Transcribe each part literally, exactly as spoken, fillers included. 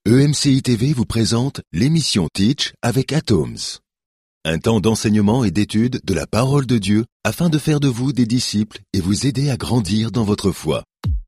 E M C I T V vous présente l'émission Teach avec Atoms. Un temps d'enseignement et d'étude de la parole de Dieu afin de faire de vous des disciples et vous aider à grandir dans votre foi.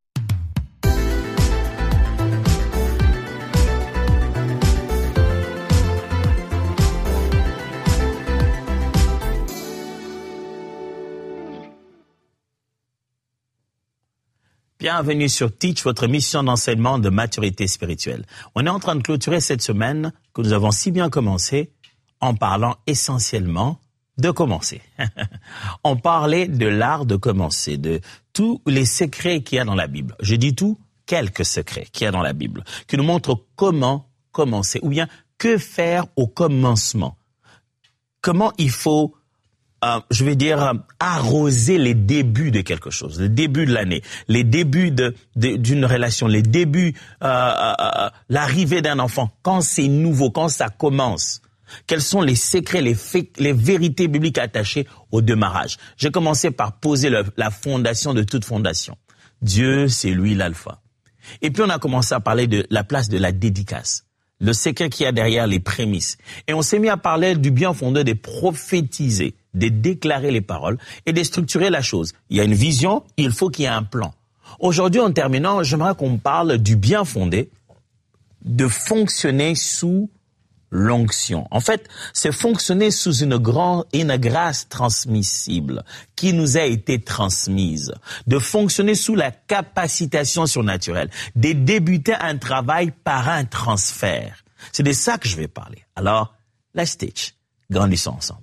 Bienvenue sur Teach, votre mission d'enseignement de maturité spirituelle. On est en train de clôturer cette semaine que nous avons si bien commencé en parlant essentiellement de commencer. On parlait de l'art de commencer, de tous les secrets qu'il y a dans la Bible. Je dis tout, quelques secrets qu'il y a dans la Bible, qui nous montrent comment commencer, ou bien que faire au commencement. Comment il faut Euh, je vais dire, euh, arroser les débuts de quelque chose, les débuts de l'année, les débuts de, de, d'une relation, les débuts, euh, euh, l'arrivée d'un enfant, quand c'est nouveau, quand ça commence. Quels sont les secrets, les faits, les vérités bibliques attachées au démarrage? J'ai commencé par poser le, la fondation de toute fondation. Dieu, c'est lui l'alpha. Et puis on a commencé à parler de la place de la dédicace, le secret qu'il y a derrière les prémices. Et on s'est mis à parler du bien fondé de prophétiser, de déclarer les paroles et de structurer la chose. Il y a une vision, il faut qu'il y ait un plan. Aujourd'hui, en terminant, j'aimerais qu'on parle du bien fondé, de fonctionner sous l'onction. En fait, c'est fonctionner sous une grande, une grâce transmissible qui nous a été transmise, de fonctionner sous la capacitation surnaturelle, de débuter un travail par un transfert. C'est de ça que je vais parler. Alors, let's teach. Grandissons ensemble.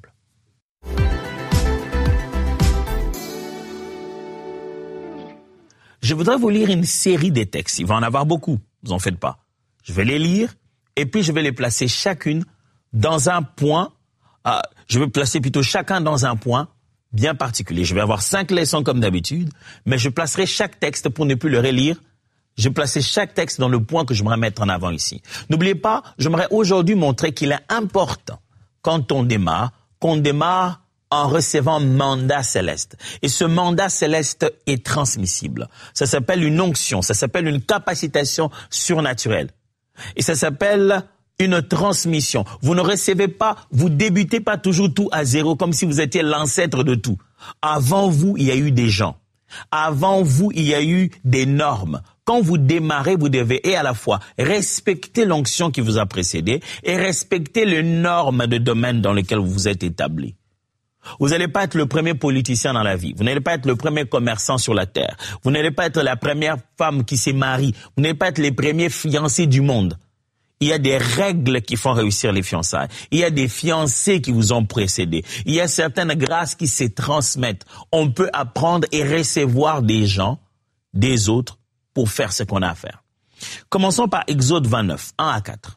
Je voudrais vous lire une série de textes. Il va en avoir beaucoup, vous en faites pas. Je vais les lire et puis je vais les placer chacune dans un point. Euh, je vais placer plutôt chacun dans un point bien particulier. Je vais avoir cinq leçons comme d'habitude, mais je placerai chaque texte pour ne plus le relire. Je vais placer chaque texte dans le point que j'aimerais mettre en avant ici. N'oubliez pas, j'aimerais aujourd'hui montrer qu'il est important, quand on démarre, qu'on démarre en recevant mandat céleste. Et ce mandat céleste est transmissible. Ça s'appelle une onction, ça s'appelle une capacitation surnaturelle. Et ça s'appelle une transmission. Vous ne recevez pas, vous débutez pas toujours tout à zéro comme si vous étiez l'ancêtre de tout. Avant vous, il y a eu des gens. Avant vous, il y a eu des normes. Quand vous démarrez, vous devez et à la fois respecter l'onction qui vous a précédé et respecter les normes de domaine dans lesquels vous vous êtes établi. Vous n'allez pas être le premier politicien dans la vie. Vous n'allez pas être le premier commerçant sur la terre. Vous n'allez pas être la première femme qui s'est mariée. Vous n'allez pas être les premiers fiancés du monde. Il y a des règles qui font réussir les fiançailles. Il y a des fiancés qui vous ont précédé. Il y a certaines grâces qui se transmettent. On peut apprendre et recevoir des gens, des autres, pour faire ce qu'on a à faire. Commençons par Exode vingt-neuf, un à quatre.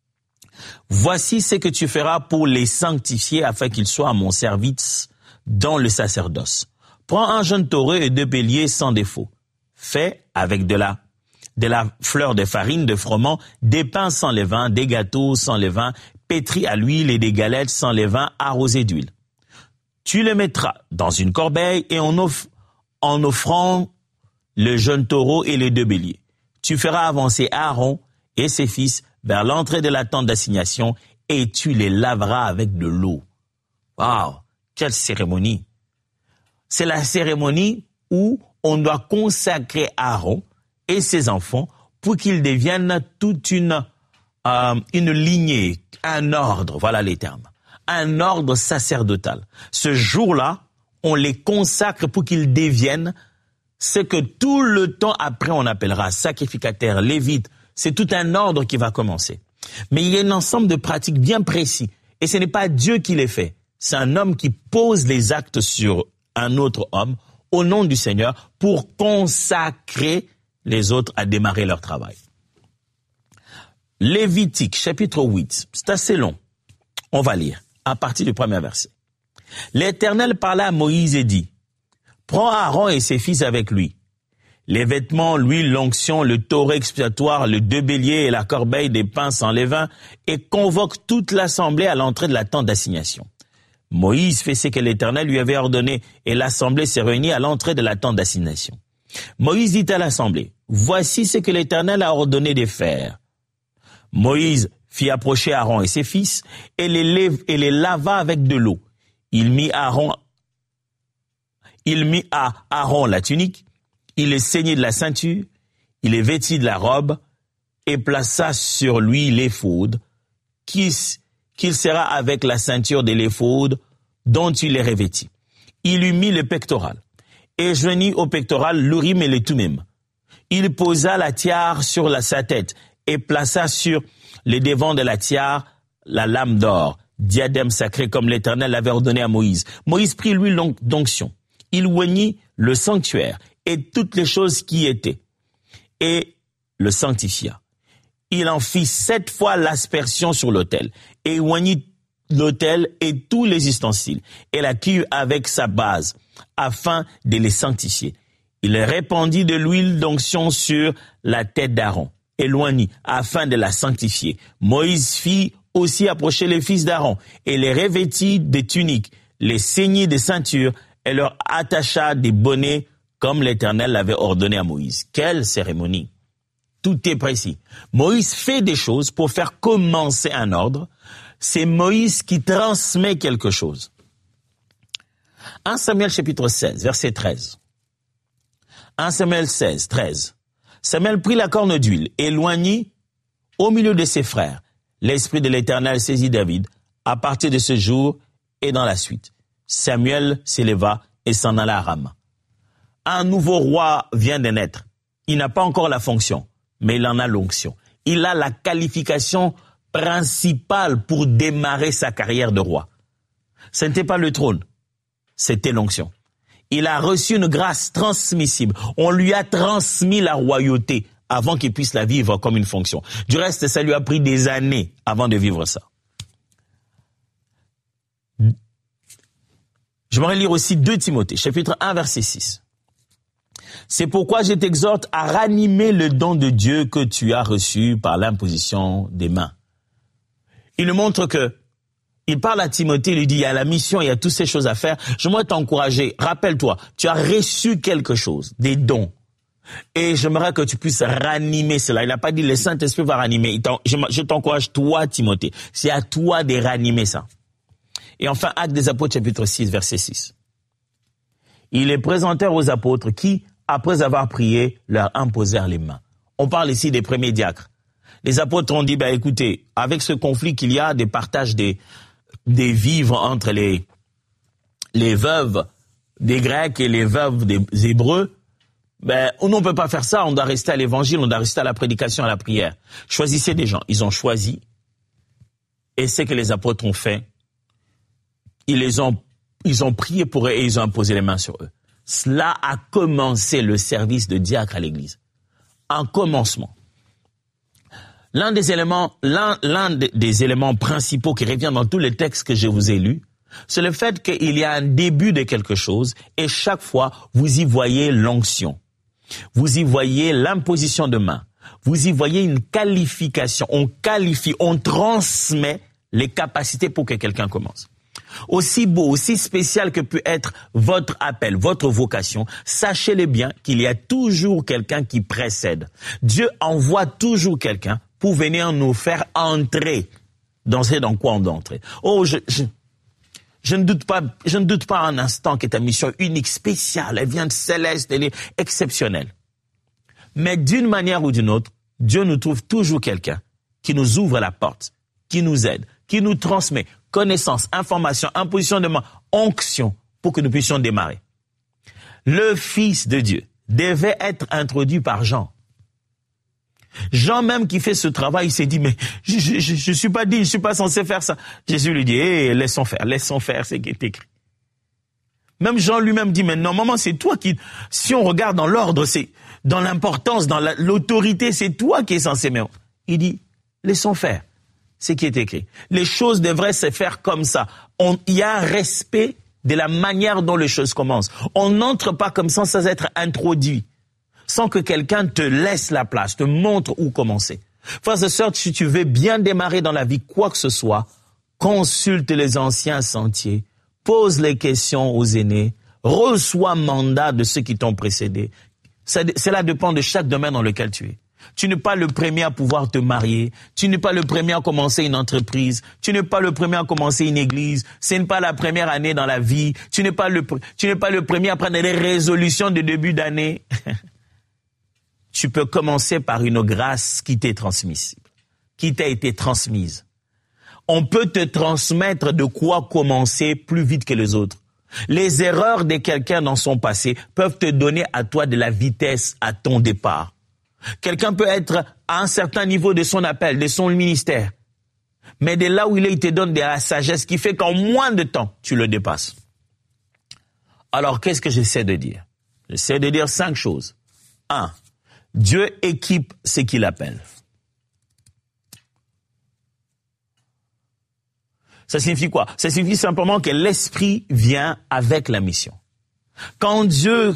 Voici ce que tu feras pour les sanctifier afin qu'ils soient à mon service dans le sacerdoce. Prends un jeune taureau et deux béliers sans défaut. Fais avec de la, de la fleur de farine, de froment, des pains sans levain, des gâteaux sans levain, pétris à l'huile et des galettes sans levain arrosées d'huile. Tu les mettras dans une corbeille et en, off- en offrant le jeune taureau et les deux béliers. Tu feras avancer Aaron et ses fils vers l'entrée de la tente d'assignation et tu les laveras avec de l'eau. Waouh, quelle cérémonie! C'est la cérémonie où on doit consacrer Aaron et ses enfants pour qu'ils deviennent toute une, euh, une lignée, un ordre, voilà les termes, un ordre sacerdotal. Ce jour-là, on les consacre pour qu'ils deviennent ce que tout le temps après on appellera sacrificateurs, lévites. C'est tout un ordre qui va commencer. Mais il y a un ensemble de pratiques bien précis. Et ce n'est pas Dieu qui les fait. C'est un homme qui pose les actes sur un autre homme au nom du Seigneur pour consacrer les autres à démarrer leur travail. Lévitique, chapitre huit. C'est assez long. On va lire à partir du premier verset. L'Éternel parla à Moïse et dit, « Prends Aaron et ses fils avec lui. Les vêtements, l'huile, l'onction, le taureau expiatoire, le deux béliers et la corbeille des pains sans levain, et convoque toute l'assemblée à l'entrée de la tente d'assignation. Moïse fait ce que l'Éternel lui avait ordonné, et l'assemblée s'est réunie à l'entrée de la tente d'assignation. Moïse dit à l'assemblée, « Voici ce que l'Éternel a ordonné de faire. Moïse fit approcher Aaron et ses fils et les, lève, et les lava avec de l'eau. Il mit Aaron, il mit à Aaron la tunique, il les ceignit de la ceinture, il les vêtit de la robe et plaça sur lui l'éphod, qu'il serra avec la ceinture de l'éphod dont il les revêtit. Il lui mit le pectoral et joignit au pectoral l'urim et le thummim. Il posa la tiare sur la, sa tête et plaça sur les devants de la tiare la lame d'or, diadème sacré comme l'Éternel l'avait ordonné à Moïse. Moïse prit l'huile d'onction. Il oignit le sanctuaire et toutes les choses qui y étaient, et le sanctifia. Il en fit sept fois l'aspersion sur l'autel, et oignit l'autel et tous les ustensiles, et la cuit avec sa base, afin de les sanctifier. Il répandit de l'huile d'onction sur la tête d'Aaron, et l'oignit, afin de la sanctifier. Moïse fit aussi approcher les fils d'Aaron, et les revêtit des tuniques, les ceignit des ceintures, et leur attacha des bonnets, comme l'Éternel l'avait ordonné à Moïse. Quelle cérémonie! Tout est précis. Moïse fait des choses pour faire commencer un ordre. C'est Moïse qui transmet quelque chose. premier Samuel chapitre seize, verset treize. premier Samuel seize, treize. Samuel prit la corne d'huile et éloignit au milieu de ses frères. L'Esprit de l'Éternel saisit David à partir de ce jour et dans la suite. Samuel s'éleva et s'en alla à Rama. Un nouveau roi vient de naître. Il n'a pas encore la fonction, mais il en a l'onction. Il a la qualification principale pour démarrer sa carrière de roi. Ce n'était pas le trône, c'était l'onction. Il a reçu une grâce transmissible. On lui a transmis la royauté avant qu'il puisse la vivre comme une fonction. Du reste, ça lui a pris des années avant de vivre ça. J'aimerais lire aussi deux Timothée, chapitre un, verset six. C'est pourquoi je t'exhorte à ranimer le don de Dieu que tu as reçu par l'imposition des mains. Il nous montre que, il parle à Timothée, il lui dit, il y a la mission, il y a toutes ces choses à faire. J'aimerais t'encourager, rappelle-toi, tu as reçu quelque chose, des dons. Et j'aimerais que tu puisses ranimer cela. Il n'a pas dit, le Saint-Esprit va ranimer. Je t'encourage, toi, Timothée. C'est à toi de ranimer ça. Et enfin, Actes des Apôtres, chapitre six, verset six. Ils les présentèrent aux apôtres qui, après avoir prié, leur imposèrent les mains. On parle ici des premiers diacres. Les apôtres ont dit, ben écoutez, avec ce conflit qu'il y a, des partages des, des vivres entre les, les veuves des Grecs et les veuves des Hébreux, ben, on ne peut pas faire ça, on doit rester à l'évangile, on doit rester à la prédication, à la prière. Choisissez des gens. Ils ont choisi. Et c'est que les apôtres ont fait. Ils les ont, ils ont prié pour eux et ils ont imposé les mains sur eux. Cela a commencé le service de diacre à l'église. Un commencement. L'un des éléments, l'un, l'un des éléments principaux qui revient dans tous les textes que je vous ai lus, c'est le fait qu'il y a un début de quelque chose et chaque fois, vous y voyez l'onction. Vous y voyez l'imposition de main. Vous y voyez une qualification. On qualifie, on transmet les capacités pour que quelqu'un commence. Aussi beau, aussi spécial que peut être votre appel, votre vocation, sachez-le bien qu'il y a toujours quelqu'un qui précède. Dieu envoie toujours quelqu'un pour venir nous faire entrer dans ce dans quoi on doit entrer. Oh, je, je, je ne doute pas, je ne doute pas un instant que ta mission unique, spéciale, elle vient de céleste, elle est exceptionnelle. Mais d'une manière ou d'une autre, Dieu nous trouve toujours quelqu'un qui nous ouvre la porte, qui nous aide, qui nous transmet connaissance, information, imposition de main, onction, pour que nous puissions démarrer. Le Fils de Dieu devait être introduit par Jean. Jean même qui fait ce travail, il s'est dit, mais je, je, je, je suis pas digne, je suis pas censé faire ça. Jésus lui dit, hé, hey, laissons faire, laissons faire ce qui est écrit. Même Jean lui-même dit, mais normalement c'est toi qui, si on regarde dans l'ordre, c'est dans l'importance, dans la, l'autorité, c'est toi qui es censé. Mais il dit, laissons faire ce qui est écrit. Les choses devraient se faire comme ça. On, il y a un respect de la manière dont les choses commencent. On n'entre pas comme ça sans être introduit, sans que quelqu'un te laisse la place, te montre où commencer. Frères et sœurs, si tu veux bien démarrer dans la vie, quoi que ce soit, consulte les anciens sentiers, pose les questions aux aînés, reçois mandat de ceux qui t'ont précédé. Ça, cela dépend de chaque domaine dans lequel tu es. Tu n'es pas le premier à pouvoir te marier. Tu n'es pas le premier à commencer une entreprise. Tu n'es pas le premier à commencer une église. Ce n'est pas la première année dans la vie. Tu n'es pas le, tu n'es pas le premier à prendre des résolutions de début d'année. Tu peux commencer par une grâce qui t'est transmise, qui t'a été transmise. On peut te transmettre de quoi commencer plus vite que les autres. Les erreurs de quelqu'un dans son passé peuvent te donner à toi de la vitesse à ton départ. Quelqu'un peut être à un certain niveau de son appel, de son ministère. Mais de là où il est, il te donne de la sagesse qui fait qu'en moins de temps, tu le dépasses. Alors, qu'est-ce que j'essaie de dire? J'essaie de dire cinq choses. Un, Dieu équipe ce qu'il appelle. Ça signifie quoi? Ça signifie simplement que l'esprit vient avec la mission. Quand Dieu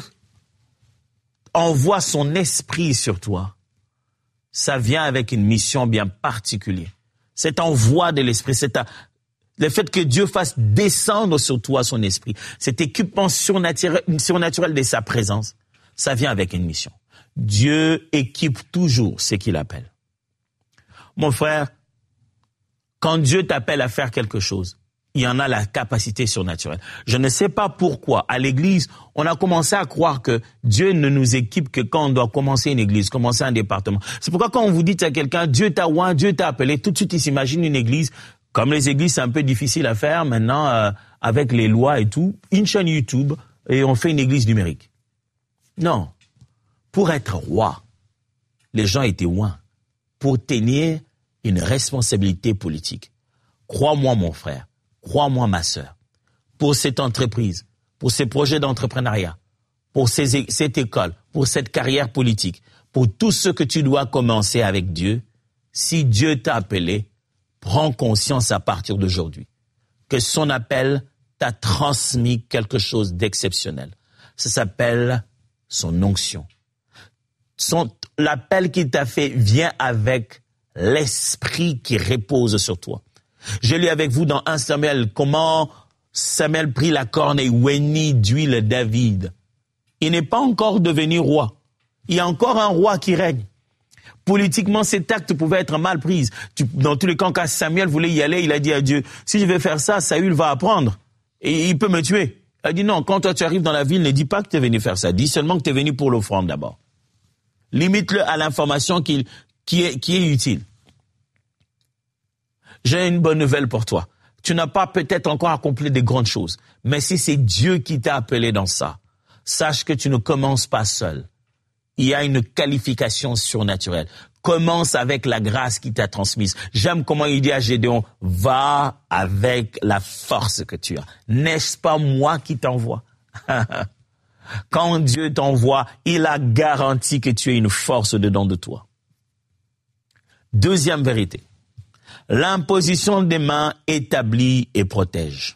envoie son esprit sur toi, ça vient avec une mission bien particulière. Cet envoi de l'esprit, c'est un, le fait que Dieu fasse descendre sur toi son esprit, cet équipement surnaturel, surnaturel de sa présence, ça vient avec une mission. Dieu équipe toujours ce qu'il appelle. Mon frère, quand Dieu t'appelle à faire quelque chose, il y en a la capacité surnaturelle. Je ne sais pas pourquoi, à l'église, on a commencé à croire que Dieu ne nous équipe que quand on doit commencer une église, commencer un département. C'est pourquoi quand on vous dit à quelqu'un, Dieu t'a oint, Dieu t'a appelé, tout de suite il s'imagine une église. Comme les églises, c'est un peu difficile à faire maintenant, euh, avec les lois et tout, une chaîne YouTube et on fait une église numérique. Non. Pour être roi, les gens étaient oints pour tenir une responsabilité politique. Crois-moi, mon frère. Crois-moi, ma sœur, pour cette entreprise, pour ces projets d'entrepreneuriat, pour ces, cette école, pour cette carrière politique, pour tout ce que tu dois commencer avec Dieu, si Dieu t'a appelé, prends conscience à partir d'aujourd'hui que son appel t'a transmis quelque chose d'exceptionnel. Ça s'appelle son onction. Son, l'appel qu'il t'a fait vient avec l'esprit qui repose sur toi. Je lis avec vous dans un Samuel comment Samuel prit la corne et oignit d'huile David. Il n'est pas encore devenu roi. Il y a encore un roi qui règne. Politiquement, cet acte pouvait être mal pris. Dans tous les cas, quand Samuel voulait y aller, il a dit à Dieu, si je vais faire ça, Saül va apprendre et il peut me tuer. Il a dit non, quand toi tu arrives dans la ville, ne dis pas que tu es venu faire ça. Dis seulement que tu es venu pour l'offrande d'abord. Limite-le à l'information qui, qui, est, qui est utile. J'ai une bonne nouvelle pour toi. Tu n'as pas peut-être encore accompli de grandes choses, mais si c'est Dieu qui t'a appelé dans ça, sache que tu ne commences pas seul. Il y a une qualification surnaturelle. Commence avec la grâce qui t'a transmise. J'aime comment il dit à Gédéon, va avec la force que tu as. N'est-ce pas moi qui t'envoie? Quand Dieu t'envoie, il a garanti que tu as une force dedans de toi. Deuxième vérité. L'imposition des mains établit et protège.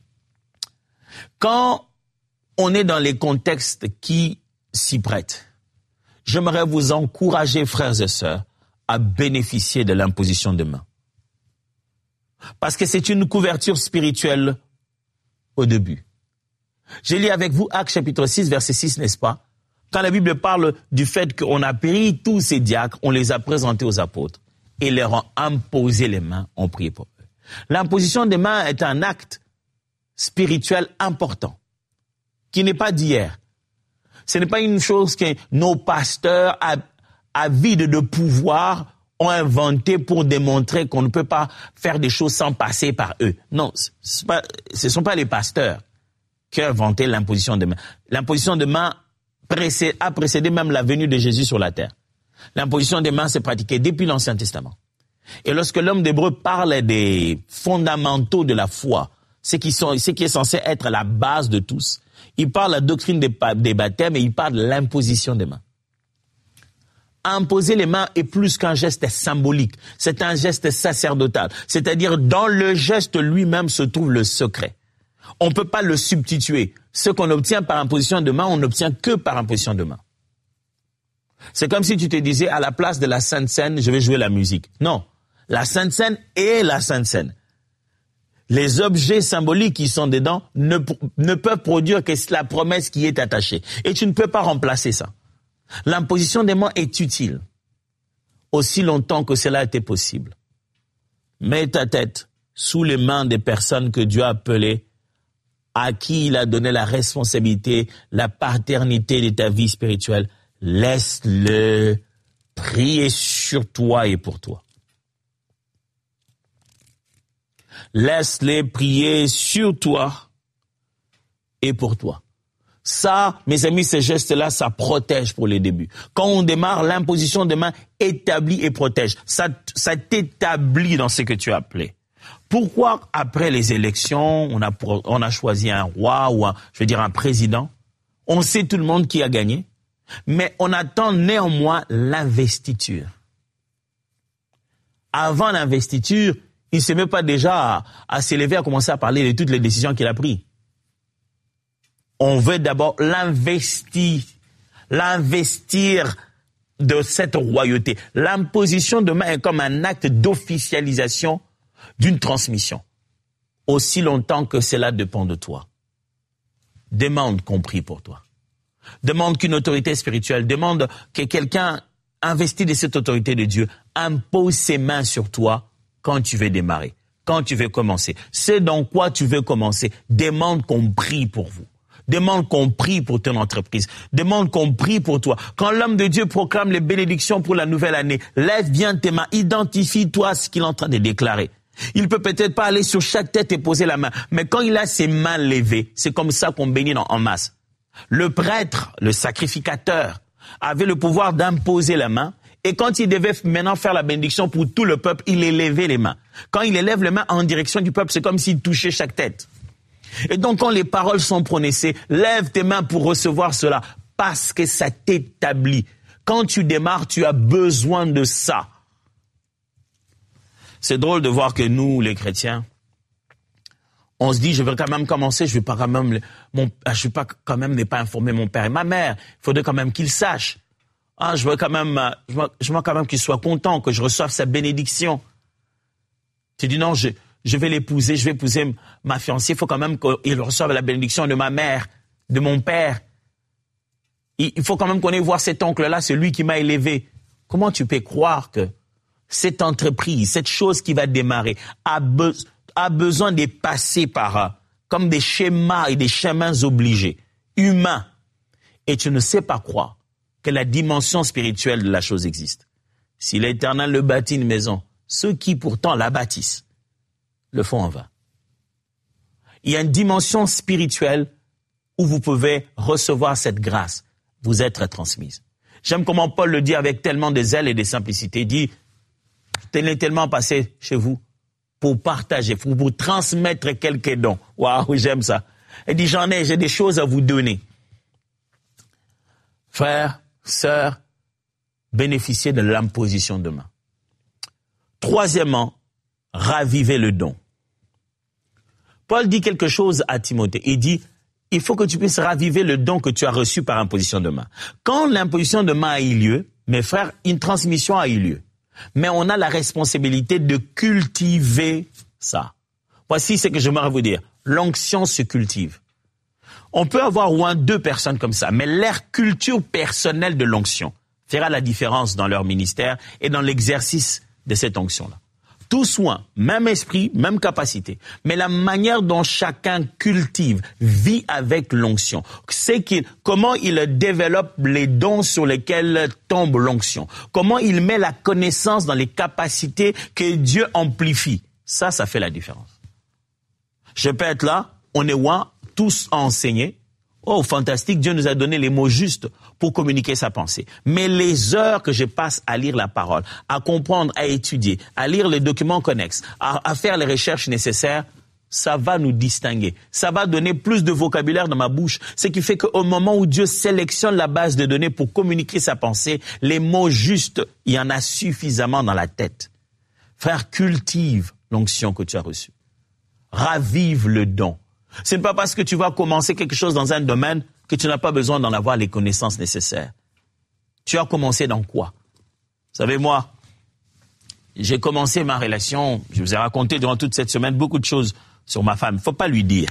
Quand on est dans les contextes qui s'y prêtent, j'aimerais vous encourager, frères et sœurs, à bénéficier de l'imposition des mains. Parce que c'est une couverture spirituelle au début. Je lis avec vous Actes chapitre six, verset six, n'est-ce pas? Quand la Bible parle du fait qu'on a pris tous ces diacres, on les a présentés aux apôtres et leur a imposé les mains, on priait pour eux. L'imposition des mains est un acte spirituel important, qui n'est pas d'hier. Ce n'est pas une chose que nos pasteurs avides de pouvoir ont inventé pour démontrer qu'on ne peut pas faire des choses sans passer par eux. Non, ce ne sont pas les pasteurs qui ont inventé l'imposition des mains. L'imposition des mains a précédé même la venue de Jésus sur la terre. L'imposition des mains s'est pratiquée depuis l'Ancien Testament. Et lorsque l'homme d'Hébreu parle des fondamentaux de la foi, ce qui, sont, ce qui est censé être la base de tous, il parle de la doctrine des, des baptêmes et il parle de l'imposition des mains. Imposer les mains est plus qu'un geste symbolique, c'est un geste sacerdotal. C'est-à-dire, dans le geste lui-même se trouve le secret. On ne peut pas le substituer. Ce qu'on obtient par imposition de main, on n'obtient que par imposition de main. C'est comme si tu te disais, à la place de la Sainte Seine, je vais jouer la musique. Non, la Sainte Seine est la Sainte Seine. Les objets symboliques qui sont dedans ne, ne peuvent produire que la promesse qui est attachée. Et tu ne peux pas remplacer ça. L'imposition des mains est utile. aussi longtemps que cela était possible, mets ta tête sous les mains des personnes que Dieu a appelées, à qui il a donné la responsabilité, la paternité de ta vie spirituelle. Laisse-le prier sur toi et pour toi. Laisse-les prier sur toi et pour toi. Ça, mes amis, ces gestes-là, ça protège pour les débuts. Quand on démarre, l'imposition de main établit et protège. Ça, ça t'établit dans ce que tu as appelé. Pourquoi, après les élections, on a, on a choisi un roi ou un, je veux dire, un président? On sait tout le monde qui a gagné, mais on attend néanmoins l'investiture. Avant l'investiture, il ne se met pas déjà à, à s'élever, à commencer à parler de toutes les décisions qu'il a prises. On veut d'abord l'investir, l'investir de cette royauté. L'imposition de main est comme un acte d'officialisation d'une transmission. Aussi longtemps que cela dépend de toi. Demande qu'on prie pour toi. Demande qu'une autorité spirituelle, demande que quelqu'un investi de cette autorité de Dieu impose ses mains sur toi quand tu veux démarrer, quand tu veux commencer. C'est dans quoi tu veux commencer. Demande qu'on prie pour vous. Demande qu'on prie pour ton entreprise. Demande qu'on prie pour toi. Quand l'homme de Dieu proclame les bénédictions pour la nouvelle année, lève bien tes mains, identifie-toi ce qu'il est en train de déclarer. Il peut peut-être pas aller sur chaque tête et poser la main, mais quand il a ses mains levées, c'est comme ça qu'on bénit en masse. Le prêtre, le sacrificateur, avait le pouvoir d'imposer la main, et quand il devait maintenant faire la bénédiction pour tout le peuple, il élevait les mains. Quand il élève les mains en direction du peuple, c'est comme s'il touchait chaque tête. Et donc, quand les paroles sont prononcées, lève tes mains pour recevoir cela, parce que ça t'établit. Quand tu démarres, tu as besoin de ça. C'est drôle de voir que nous, les chrétiens, on se dit, je vais quand même commencer, je vais pas quand même, mon, je vais pas quand même ne pas informer mon père et ma mère. Il faudrait quand même qu'ils sachent. Ah, je veux quand même, je veux, je veux quand même qu'ils soient contents, que je reçoive sa bénédiction. Tu dis non, je, je vais l'épouser, je vais épouser ma fiancée. Il faut quand même qu'il reçoive la bénédiction de ma mère, de mon père. Il, il faut quand même qu'on aille voir cet oncle-là, c'est lui qui m'a élevé. Comment tu peux croire que cette entreprise, cette chose qui va démarrer, a, be, a besoin de passer par euh, comme des schémas et des chemins obligés, humains. Et tu ne sais pas croire que la dimension spirituelle de la chose existe. Si l'Éternel le bâtit une maison, ceux qui pourtant la bâtissent le font en vain. Il y a une dimension spirituelle où vous pouvez recevoir cette grâce, vous être transmise. J'aime comment Paul le dit avec tellement de zèle et de simplicité. Il dit, il est tellement passé chez vous pour partager, pour vous transmettre quelques dons. Waouh, j'aime ça. Il dit, j'en ai, j'ai des choses à vous donner. Frères, sœurs, bénéficiez de l'imposition de main. Troisièmement, ravivez le don. Paul dit quelque chose à Timothée. Il dit, il faut que tu puisses raviver le don que tu as reçu par imposition de main. Quand l'imposition de main a eu lieu, mes frères, une transmission a eu lieu. Mais on a la responsabilité de cultiver ça. Voici ce que j'aimerais vous dire. L'onction se cultive. On peut avoir au moins deux personnes comme ça, mais leur culture personnelle de l'onction fera la différence dans leur ministère et dans l'exercice de cette onction-là. Tout soin, même esprit, même capacité, mais la manière dont chacun cultive, vit avec l'onction, c'est qu'il, comment il développe les dons sur lesquels tombe l'onction, comment il met la connaissance dans les capacités que Dieu amplifie. Ça, ça fait la différence. Je peux être là, on est loin, tous à enseigner. Oh, fantastique, Dieu nous a donné les mots justes pour communiquer sa pensée. Mais les heures que je passe à lire la parole, à comprendre, à étudier, à lire les documents connexes, à, à faire les recherches nécessaires, ça va nous distinguer. Ça va donner plus de vocabulaire dans ma bouche. Ce qui fait qu'au moment où Dieu sélectionne la base de données pour communiquer sa pensée, les mots justes, il y en a suffisamment dans la tête. Frère, cultive l'onction que tu as reçue. Ravive le don. Ce n'est pas parce que tu vas commencer quelque chose dans un domaine que tu n'as pas besoin d'en avoir les connaissances nécessaires. Tu as commencé dans quoi? Vous savez, moi, j'ai commencé ma relation, je vous ai raconté durant toute cette semaine beaucoup de choses sur ma femme. Il ne faut pas lui dire.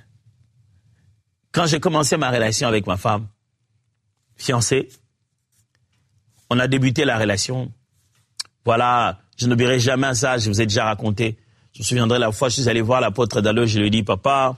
Quand j'ai commencé ma relation avec ma femme, fiancée, on a débuté la relation. Voilà, je n'oublierai jamais ça, je vous ai déjà raconté. Je me souviendrai la fois, je suis allé voir l'apôtre Dallo, je lui ai dit, papa,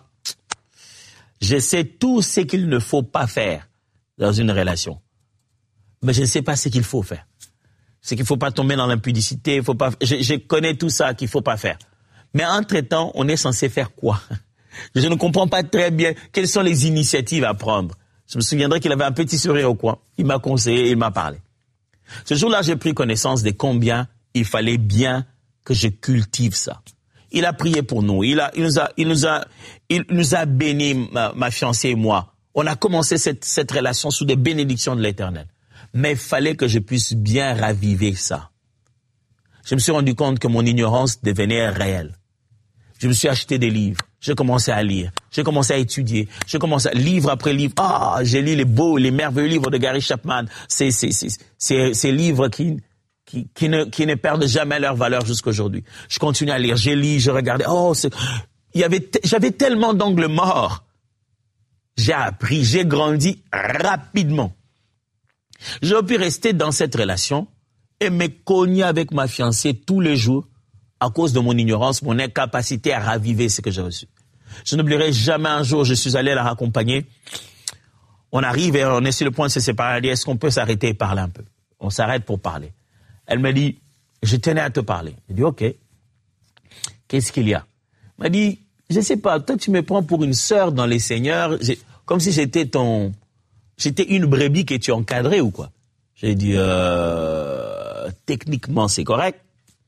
je sais tout ce qu'il ne faut pas faire dans une relation. Mais je ne sais pas ce qu'il faut faire. C'est qu'il ne faut pas tomber dans l'impudicité, il faut pas, je, je connais tout ça qu'il ne faut pas faire. Mais entre-temps, on est censé faire quoi? Je ne comprends pas très bien quelles sont les initiatives à prendre. Je me souviendrai qu'il avait un petit sourire au coin. Il m'a conseillé, il m'a parlé. Ce jour-là, j'ai pris connaissance de combien il fallait bien que je cultive ça. Il a prié pour nous. Il a, il nous a, il nous a, il nous a béni, ma, ma fiancée et moi. On a commencé cette, cette relation sous des bénédictions de l'Éternel. Mais il fallait que je puisse bien raviver ça. Je me suis rendu compte que mon ignorance devenait réelle. Je me suis acheté des livres. J'ai commencé à lire. J'ai commencé à étudier. J'ai commencé à, livre après livre. Ah, j'ai lu les beaux, les merveilleux livres de Gary Chapman. C'est, c'est, c'est, c'est, ces livres qui, qui, qui ne, qui ne perdent jamais leur valeur jusqu'aujourd'hui. Je continue à lire. J'ai lu, je regardais. Oh, c'est, il y avait, t- j'avais tellement d'angles morts. J'ai appris, j'ai grandi rapidement. J'ai pu rester dans cette relation et me cogner avec ma fiancée tous les jours à cause de mon ignorance, mon incapacité à raviver ce que j'ai reçu. Je n'oublierai jamais un jour, je suis allé la raccompagner. On arrive et on est sur le point de se séparer. Elle dit, est-ce qu'on peut s'arrêter et parler un peu? On s'arrête pour parler. Elle me dit, je tenais à te parler. Je dis, ok. Qu'est-ce qu'il y a? Elle m'a dit, je sais pas, toi tu me prends pour une sœur dans les seigneurs, j'ai, comme si j'étais ton, j'étais une brebis que tu encadrais ou quoi? J'ai dit, euh, techniquement c'est correct.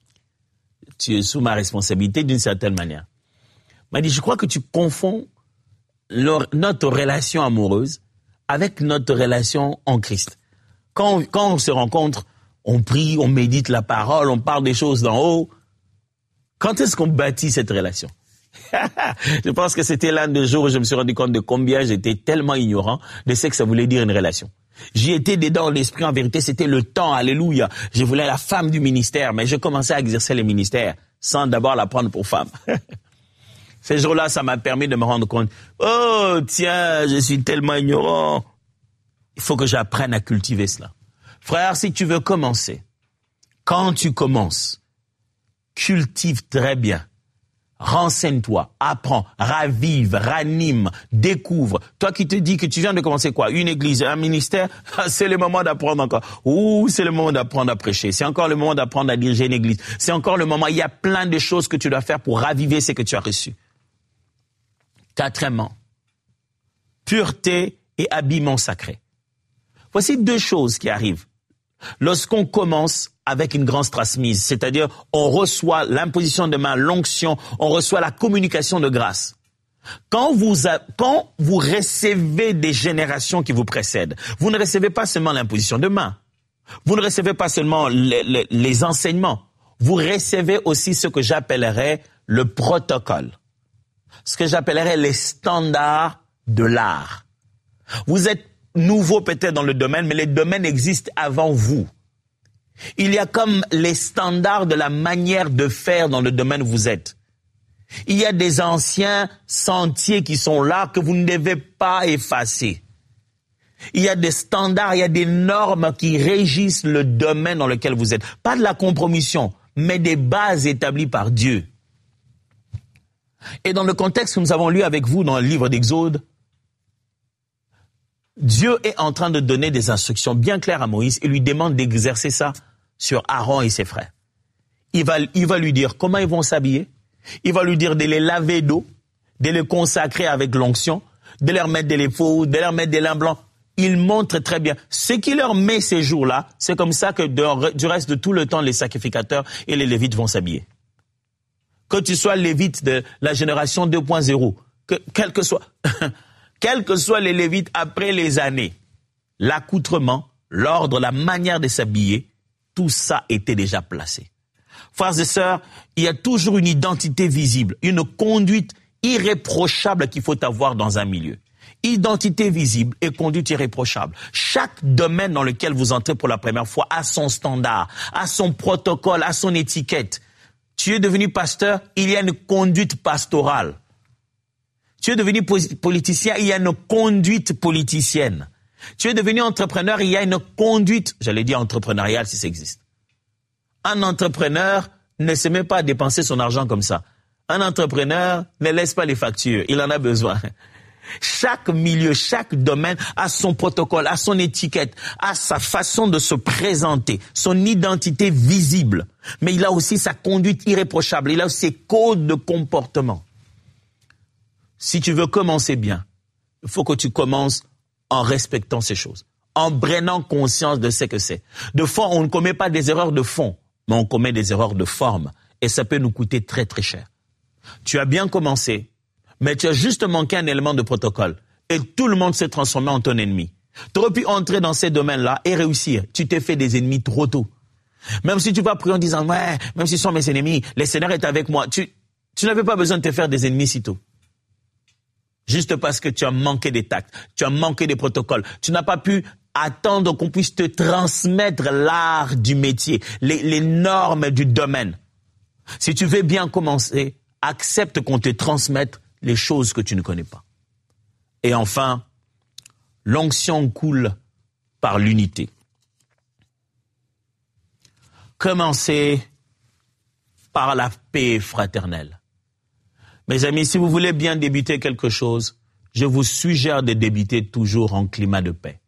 Tu es sous ma responsabilité d'une certaine manière. Elle m'a dit, je crois que tu confonds leur, notre relation amoureuse avec notre relation en Christ. Quand, quand on se rencontre, on prie, on médite la parole, on parle des choses d'en haut. Quand est-ce qu'on bâtit cette relation? Je pense que c'était l'un des jours où je me suis rendu compte de combien j'étais tellement ignorant de ce que ça voulait dire une relation. J'y étais dedans, l'esprit en vérité, c'était le temps, alléluia. Je voulais la femme du ministère, mais je commençais à exercer le ministère sans d'abord la prendre pour femme. Ces jours-là, ça m'a permis de me rendre compte, oh tiens, je suis tellement ignorant. Il faut que j'apprenne à cultiver cela. Frère, si tu veux commencer, quand tu commences, cultive très bien. Renseigne-toi, apprends, ravive, ranime, découvre. Toi qui te dis que tu viens de commencer quoi? Une église, un ministère? C'est le moment d'apprendre encore. Ouh, c'est le moment d'apprendre à prêcher. C'est encore le moment d'apprendre à diriger une église. C'est encore le moment. Il y a plein de choses que tu dois faire pour raviver ce que tu as reçu. Quatrièmement, pureté et habillement sacré. Voici deux choses qui arrivent lorsqu'on commence avec une grande transmise, c'est-à-dire on reçoit l'imposition de main, l'onction, on reçoit la communication de grâce. Quand vous, a, quand vous recevez des générations qui vous précèdent, vous ne recevez pas seulement l'imposition de main, vous ne recevez pas seulement les, les, les enseignements, vous recevez aussi ce que j'appellerais le protocole, ce que j'appellerais les standards de l'art. Vous êtes nouveau peut-être dans le domaine, mais les domaines existent avant vous. Il y a comme les standards de la manière de faire dans le domaine où vous êtes. Il y a des anciens sentiers qui sont là que vous ne devez pas effacer. Il y a des standards, il y a des normes qui régissent le domaine dans lequel vous êtes. Pas de la compromission, mais des bases établies par Dieu. Et dans le contexte que nous avons lu avec vous dans le livre d'Exode, Dieu est en train de donner des instructions bien claires à Moïse et lui demande d'exercer ça sur Aaron et ses frères. Il va, il va lui dire comment ils vont s'habiller. Il va lui dire de les laver d'eau, de les consacrer avec l'onction, de leur mettre des l'éphod, de leur mettre des lins blancs. Il montre très bien. Ce qui leur met ces jours-là, c'est comme ça que de, du reste de tout le temps, les sacrificateurs et les lévites vont s'habiller. Que tu sois lévite de la génération deux point zéro, que, quel que soit... Quels que soient les lévites après les années, l'accoutrement, l'ordre, la manière de s'habiller, tout ça était déjà placé. Frères et sœurs, il y a toujours une identité visible, une conduite irréprochable qu'il faut avoir dans un milieu. Identité visible et conduite irréprochable. Chaque domaine dans lequel vous entrez pour la première fois a son standard, a son protocole, a son étiquette. Tu es devenu pasteur, il y a une conduite pastorale. Tu es devenu politicien, il y a une conduite politicienne. Tu es devenu entrepreneur, il y a une conduite, j'allais dire entrepreneuriale si ça existe. Un entrepreneur ne se met pas à dépenser son argent comme ça. Un entrepreneur ne laisse pas les factures, il en a besoin. Chaque milieu, chaque domaine a son protocole, a son étiquette, a sa façon de se présenter, son identité visible. Mais il a aussi sa conduite irréprochable, il a aussi ses codes de comportement. Si tu veux commencer bien, il faut que tu commences en respectant ces choses, en prenant conscience de ce que c'est. De fond, on ne commet pas des erreurs de fond, mais on commet des erreurs de forme. Et ça peut nous coûter très très cher. Tu as bien commencé, mais tu as juste manqué un élément de protocole. Et tout le monde s'est transformé en ton ennemi. Tu aurais pu entrer dans ces domaines-là et réussir. Tu t'es fait des ennemis trop tôt. Même si tu vas prier en disant, ouais, même s'ils sont mes ennemis, le Seigneur est avec moi. Tu, tu n'avais pas besoin de te faire des ennemis si tôt. Juste parce que tu as manqué des tacts, tu as manqué des protocoles. Tu n'as pas pu attendre qu'on puisse te transmettre l'art du métier, les, les normes du domaine. Si tu veux bien commencer, accepte qu'on te transmette les choses que tu ne connais pas. Et enfin, l'onction coule par l'unité. Commencez par la paix fraternelle. Mes amis, si vous voulez bien débuter quelque chose, je vous suggère de débuter toujours en climat de paix.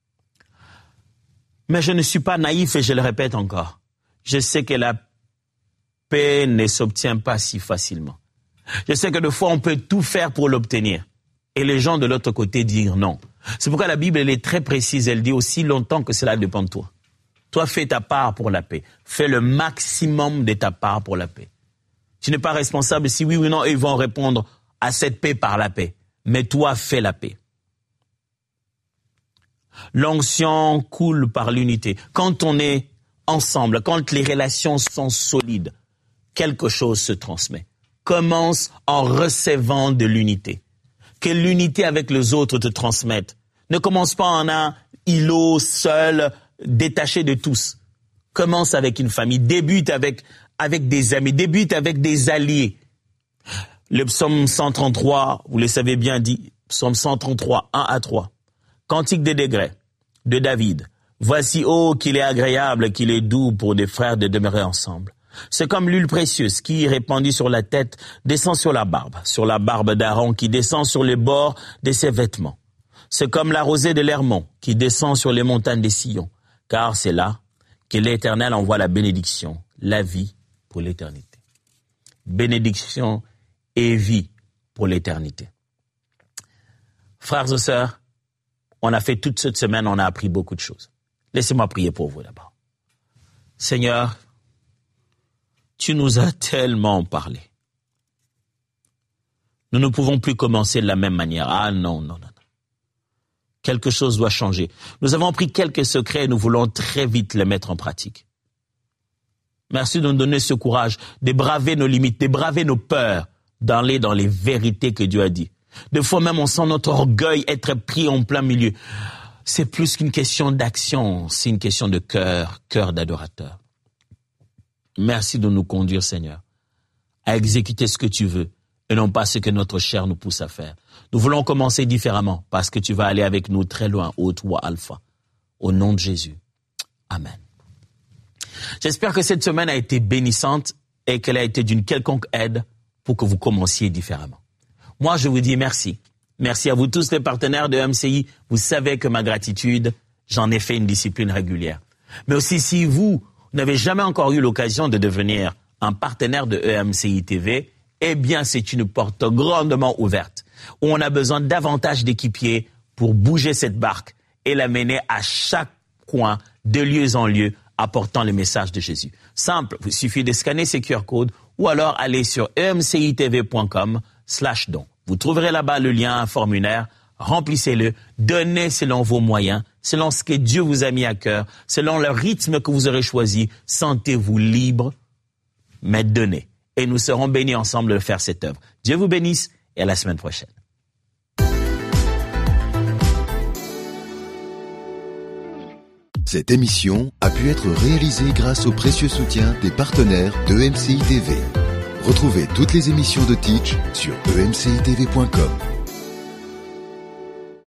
Mais je ne suis pas naïf et je le répète encore. Je sais que la paix ne s'obtient pas si facilement. Je sais que des fois, on peut tout faire pour l'obtenir. Et les gens de l'autre côté disent non. C'est pourquoi la Bible, elle est très précise. Elle dit aussi longtemps que cela dépend de toi. Toi, fais ta part pour la paix. Fais le maximum de ta part pour la paix. Tu n'es pas responsable si oui ou non, ils vont répondre à cette paix par la paix. Mais toi, fais la paix. L'onction coule par l'unité. Quand on est ensemble, quand les relations sont solides, quelque chose se transmet. Commence en recevant de l'unité. Que l'unité avec les autres te transmette. Ne commence pas en un îlot seul, détaché de tous. Commence avec une famille, débute avec, avec des amis, débute avec des alliés. Le psaume cent trente-trois, vous le savez bien dit, psaume cent trente-trois, un à trois. Cantique des décrets de David. Voici, oh, qu'il est agréable, qu'il est doux pour des frères de demeurer ensemble. C'est comme l'huile précieuse qui, répandue sur la tête, descend sur la barbe, sur la barbe d'Aaron qui descend sur les bords de ses vêtements. C'est comme la rosée de l'Hermon qui descend sur les montagnes des Sion, car c'est là que l'Éternel envoie la bénédiction, la vie pour l'éternité. Bénédiction et vie pour l'éternité. Frères et sœurs, on a fait toute cette semaine, on a appris beaucoup de choses. Laissez-moi prier pour vous d'abord. Seigneur, tu nous as tellement parlé. Nous ne pouvons plus commencer de la même manière. Ah non, non, non, non. Quelque chose doit changer. Nous avons pris quelques secrets et nous voulons très vite les mettre en pratique. Merci de nous donner ce courage, de braver nos limites, de braver nos peurs, d'aller dans les vérités que Dieu a dit. Des fois même, on sent notre orgueil être pris en plein milieu. C'est plus qu'une question d'action, c'est une question de cœur, cœur d'adorateur. Merci de nous conduire, Seigneur, à exécuter ce que tu veux et non pas ce que notre chair nous pousse à faire. Nous voulons commencer différemment parce que tu vas aller avec nous très loin, ô toi, Alpha. Au nom de Jésus. Amen. J'espère que cette semaine a été bénissante et qu'elle a été d'une quelconque aide pour que vous commenciez différemment. Moi, je vous dis merci. Merci à vous tous les partenaires de E M C I. Vous savez que ma gratitude, j'en ai fait une discipline régulière. Mais aussi, si vous n'avez jamais encore eu l'occasion de devenir un partenaire de E M C I T V, eh bien, c'est une porte grandement ouverte où on a besoin davantage d'équipiers pour bouger cette barque et la mener à chaque coin, de lieu en lieu, apportant le message de Jésus. Simple, il suffit de scanner ces Q R codes ou alors aller sur e m c i t v point com slash don. Vous trouverez là-bas le lien, un formulaire, remplissez-le, donnez selon vos moyens, selon ce que Dieu vous a mis à cœur, selon le rythme que vous aurez choisi, sentez-vous libre, mais donnez. Et nous serons bénis ensemble de faire cette œuvre. Dieu vous bénisse et à la semaine prochaine. Cette émission a pu être réalisée grâce au précieux soutien des partenaires de E M C I T V. Retrouvez toutes les émissions de Teach sur e m c i t v point com.